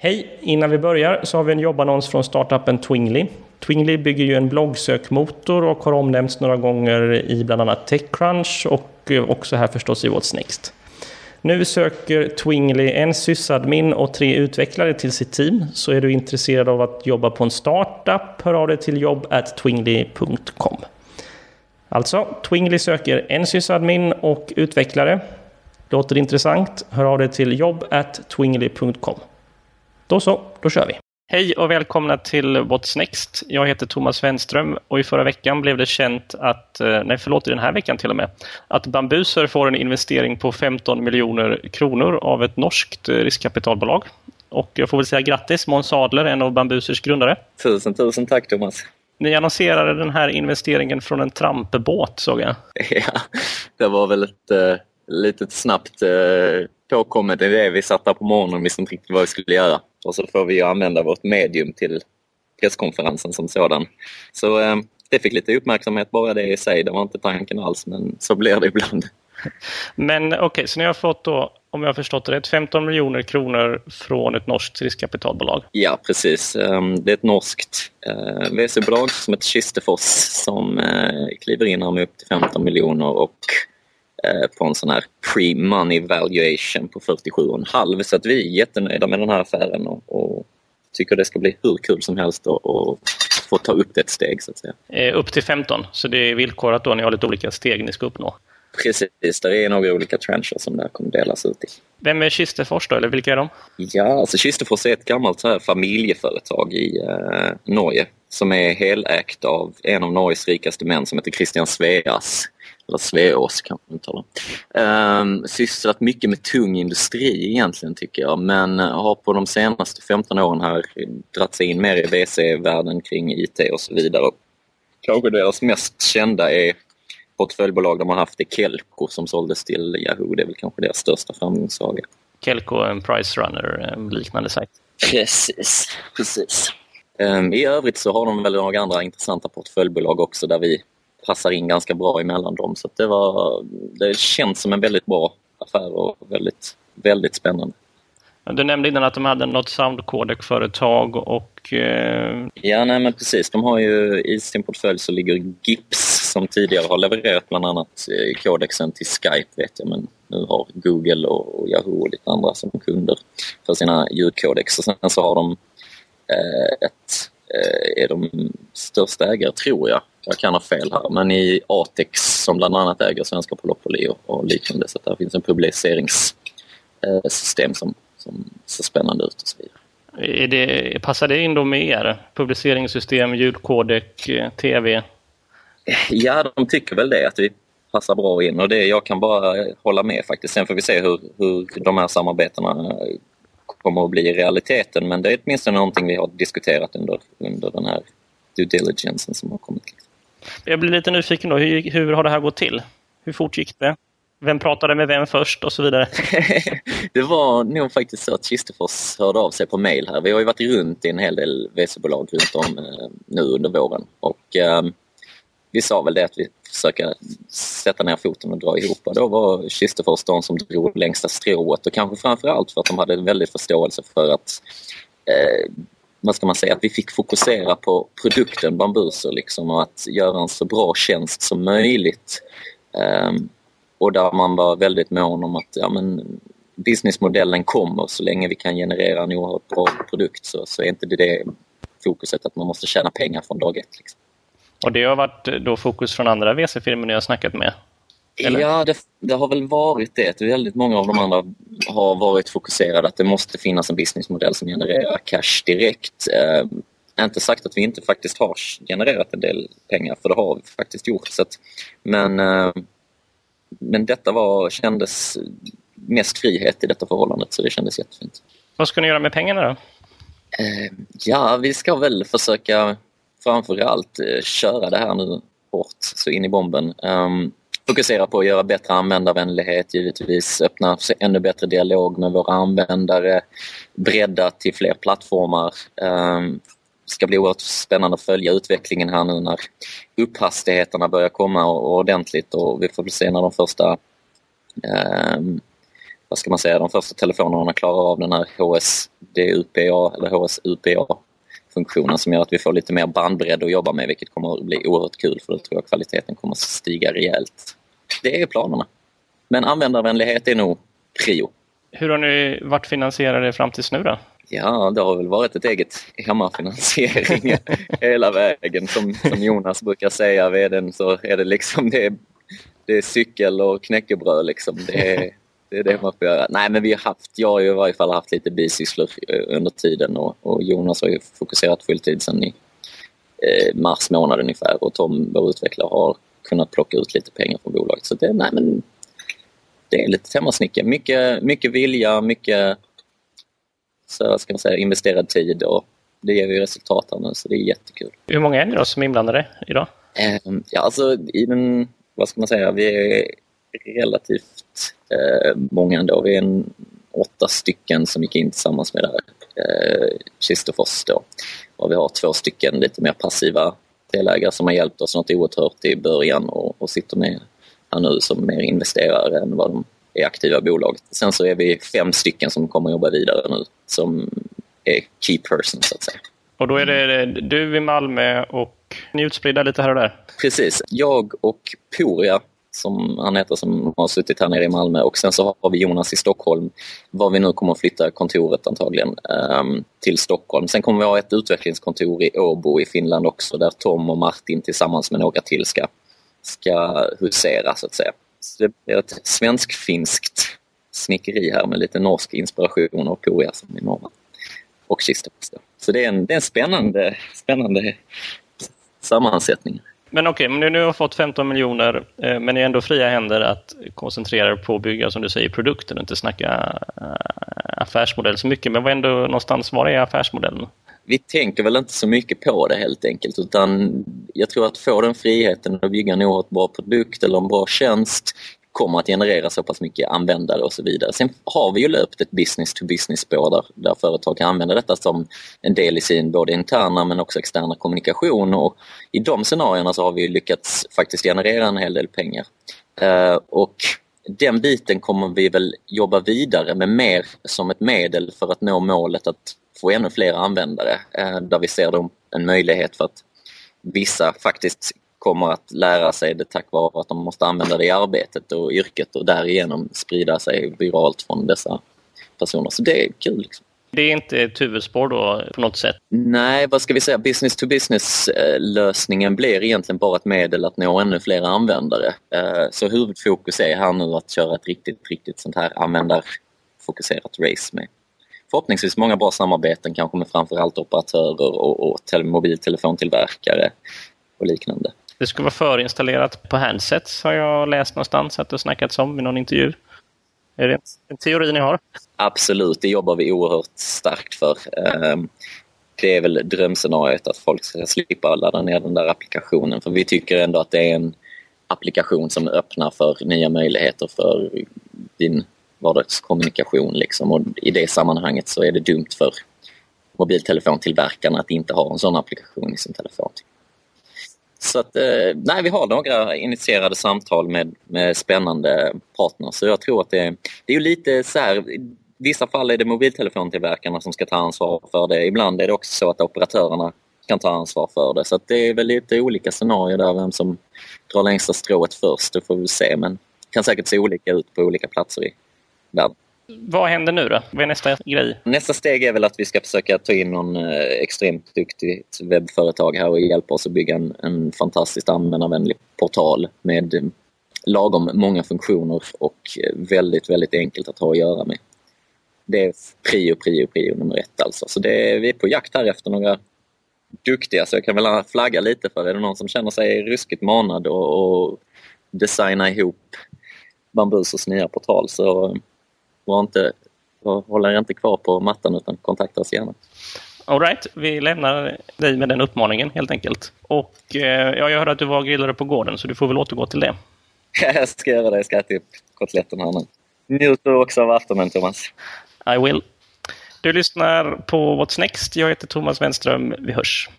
Hej, innan vi börjar så har vi en jobbannons från startupen Twingly. Twingly bygger ju en bloggsökmotor och har omnämnts några gånger i bland annat TechCrunch och också här förstås i What's Next. Nu söker Twingly en sysadmin och 3 utvecklare till sitt team. Så är du intresserad av att jobba på en startup, hör av dig till jobb@twingly.com. Alltså, Twingly söker en sysadmin och utvecklare. Låter det intressant? Hör av dig till jobb@twingly.com. Då kör vi. Hej och välkomna till What's Next. Jag heter Thomas Svenström och i förra veckan blev det känt att, i den här veckan till och med, att Bambuser får en investering på 15 miljoner kronor av ett norskt riskkapitalbolag. Och jag får väl säga grattis Måns Adler, en av Bambusers grundare. Tusen tack Thomas. Ni annonserade den här investeringen från en trampebåt, såg jag. Ja, det var väl ett litet snabbt påkommet idé. Vi satt där på morgonen och visste inte riktigt vad vi skulle göra. Och så får vi använda vårt medium till presskonferensen som sådan. Så det fick lite uppmärksamhet bara det i sig. Det var inte tanken alls, men så blir det ibland. Men okej, så ni har fått då, om jag har förstått det rätt, 15 miljoner kronor från ett norskt riskkapitalbolag. Ja, precis. Det är ett norskt VC-bolag som heter Kistefors som kliver in här med upp till 15 miljoner och på en sån här pre-money valuation på 47,5. Så att vi är jättenöjda med den här affären och tycker det ska bli hur kul som helst och få ta upp det ett steg så att säga. Upp till 15, så det är villkorat då, ni har lite olika steg ni ska uppnå. Precis, det är några olika trancher som där kommer delas ut i. Vem är Kistefors då, eller vilka är de? Ja, alltså Kistefors är ett gammalt så här familjeföretag i Norge som är helägt av en av Norges rikaste män som heter Christian Sveas. Eller Sveås kan man tala. Sysslat mycket med tung industri egentligen tycker jag. Men har på de senaste 15 åren här dratt sig in mer i VC-världen kring IT och så vidare. Och kanske deras mest kända är portföljbolag de har haft i Kelko som såldes till Yahoo. Det är väl kanske deras största framgångssaga. Kelko, en price runner, liknande sajt. Precis. I övrigt så har de väl några andra intressanta portföljbolag också där vi passar in ganska bra emellan dem. Så att det känns som en väldigt bra affär och väldigt, väldigt spännande. Du nämnde innan att de hade något soundcodec-företag och... Ja, nej men precis. De har ju i sin portfölj så ligger Gips som tidigare har levererat bland annat kodexen till Skype vet jag. Men nu har Google och Yahoo och lite andra som kunder för sina ljudkodex. Och sen så har de är de största ägare tror jag. Jag kan ha fel här, men i Atex som bland annat äger Svenska Polypoly och liknande. Så att där finns en publiceringssystem som ser spännande ut och så vidare. Passar det in då med er? Publiceringssystem, ljudkodek, tv? Ja, de tycker väl det, att vi passar bra in. Och jag kan bara hålla med faktiskt. Sen får vi se hur de här samarbetena kommer att bli i realiteten. Men det är åtminstone någonting vi har diskuterat under den här due diligencen som har kommit. Jag blir lite nyfiken då. Hur har det här gått till? Hur fort gick det? Vem pratade med vem först och så vidare? Det var nog faktiskt så att Kistefors hörde av sig på mail här. Vi har ju varit runt i en hel del VC-bolag runt om nu under våren. Och vi sa väl det att vi försöker sätta ner foten och dra ihop. Och då var Kistefors de som drog längsta strået. Och kanske framförallt för att de hade en väldigt förståelse för att vad ska man säga, att vi fick fokusera på produkten Bambuser liksom, och att göra en så bra tjänst som möjligt. Och där man var väldigt mån om att businessmodellen kommer så länge vi kan generera en oerhört bra produkt så är inte det fokuset att man måste tjäna pengar från dag ett. Liksom. Och det har varit då fokus från andra VC-firmor ni har snackat med? Eller? Ja, det har väl varit det. Väldigt många av de andra har varit fokuserade att det måste finnas en businessmodell som genererar cash direkt. Jag har inte sagt att vi inte faktiskt har genererat en del pengar, för det har vi faktiskt gjort. Så att, men detta kändes mest frihet i detta förhållandet, så det kändes jättefint. Vad ska ni göra med pengarna då? Ja, vi ska väl försöka framförallt köra det här nu hårt, så in i bomben. Fokusera på att göra bättre användarvänlighet givetvis, öppna för ännu bättre dialog med våra användare, bredda till fler plattformar. Ska bli oerhört spännande att följa utvecklingen här nu när upphastigheterna börjar komma ordentligt, och vi får se när de första vad ska man säga, de första telefonerna klarar av den här HSDUPA eller HSUPA-funktionen som gör att vi får lite mer bandbredd att jobba med, vilket kommer att bli oerhört kul, för då tror jag kvaliteten kommer att stiga rejält. Det är planerna. Men användarvänlighet är nog prio. Hur har ni varit finansierade fram tills nu då? Ja, det har väl varit ett eget hemmafinansiering hela vägen. Som Jonas brukar säga, vdn, så är det liksom det är cykel och knäckebröd liksom. Det är det man får göra. Nej, men jag har ju i varje fall haft lite bisysslor under tiden, och Jonas har ju fokuserat fulltid sedan i mars månad ungefär, och Tom, vår utvecklare, har kunnat plocka ut lite pengar från bolaget. Så det är lite hemmasnicka. Mycket vilja, mycket, så ska man säga, investerad tid, och det ger ju resultat här nu, så det är jättekul. Hur många är ni då som är inblandade idag? Ja, alltså i den, vad ska man säga, vi är relativt många ändå. Vi är 8 stycken som gick in tillsammans med Kistefors då. Och vi har 2 stycken lite mer passiva delägare som har hjälpt oss något oerhört i början och sitter med här nu som mer investerare än vad de är aktiva i bolaget. Sen så är vi 5 stycken som kommer jobba vidare nu som är key persons, så att säga. Och då är det du i Malmö och ni är utspridda lite här och där? Precis. Jag och Poria, som han heter, som har suttit här nere i Malmö, och sen så har vi Jonas i Stockholm, var vi nu kommer att flytta kontoret antagligen till Stockholm. Sen kommer vi ha ett utvecklingskontor i Åbo i Finland också, där Tom och Martin tillsammans med några till ska husera, så att säga. Så det är ett svensk-finskt snickeri här med lite norsk inspiration och Poria som är norra. Och Kistefors. Så det är en spännande sammansättning. Men okej, men nu har fått 15 miljoner, men ni är ändå fria händer att koncentrera er på att bygga, som du säger, produkten och inte snacka affärsmodell så mycket. Men var är affärsmodellen? Vi tänker väl inte så mycket på det helt enkelt, utan jag tror att få den friheten att bygga en oerhört bra produkt eller en bra tjänst kommer att generera så pass mycket användare och så vidare. Sen har vi ju löpt ett business-to-business-spår där företag kan använda detta som en del i sin både interna men också externa kommunikation, och i de scenarierna så har vi lyckats faktiskt generera en hel del pengar. Och den biten kommer vi väl jobba vidare med mer som ett medel för att nå målet att få ännu fler användare, där vi ser då en möjlighet för att vissa faktiskt kommer att lära sig det tack vare att de måste använda det i arbetet och yrket, och därigenom sprida sig viralt från dessa personer. Så det är kul liksom. Det är inte ett huvudspår då på något sätt? Nej, vad ska vi säga? Business-to-business-lösningen blir egentligen bara ett medel att nå ännu fler användare. Så huvudfokus är här nu att köra ett riktigt sånt här användarfokuserat race med förhoppningsvis många bra samarbeten, kanske med framförallt operatörer och mobiltelefontillverkare och liknande. Det ska vara förinstallerat på handsets, har jag läst någonstans att det snackats om i någon intervju. Är det en teori ni har? Absolut, det jobbar vi oerhört starkt för. Det är väl drömscenariot att folk ska slippa ladda ner den där applikationen, för vi tycker ändå att det är en applikation som öppnar för nya möjligheter för din vardagskommunikation liksom. Och i det sammanhanget så är det dumt för mobiltelefontillverkarna att inte ha en sån applikation i sin telefon. Så att, nej, vi har några initierade samtal med spännande partners, så jag tror att det är ju lite så här, i vissa fall är det mobiltelefontillverkarna som ska ta ansvar för det, ibland är det också så att operatörerna kan ta ansvar för det, så att det är väl lite olika scenarier där, vem som drar längsta strået först, det får vi se, men det kan säkert se olika ut på olika platser i världen. Vad händer nu då? Vad är nästa grej? Nästa steg är väl att vi ska försöka ta in någon extremt duktigt webbföretag här och hjälpa oss att bygga en fantastiskt användarvänlig portal med lagom många funktioner och väldigt, väldigt enkelt att ha att göra med. Det är prio nummer 1 alltså. Så vi är på jakt här efter några duktiga, så jag kan väl flagga lite för det. Är det någon som känner sig ruskigt manad och designa ihop Bambusos nya portal, så håller jag inte kvar på mattan, utan kontakta oss gärna. All right, vi lämnar dig med den uppmaningen helt enkelt. Och jag hörde att du var grillare på gården, så du får väl återgå till det. Jag ska göra det, jag ska äta upp kotletten här nu. Njuter också av aftonen, Thomas. I will. Du lyssnar på What's Next. Jag heter Thomas Wenström. Vi hörs.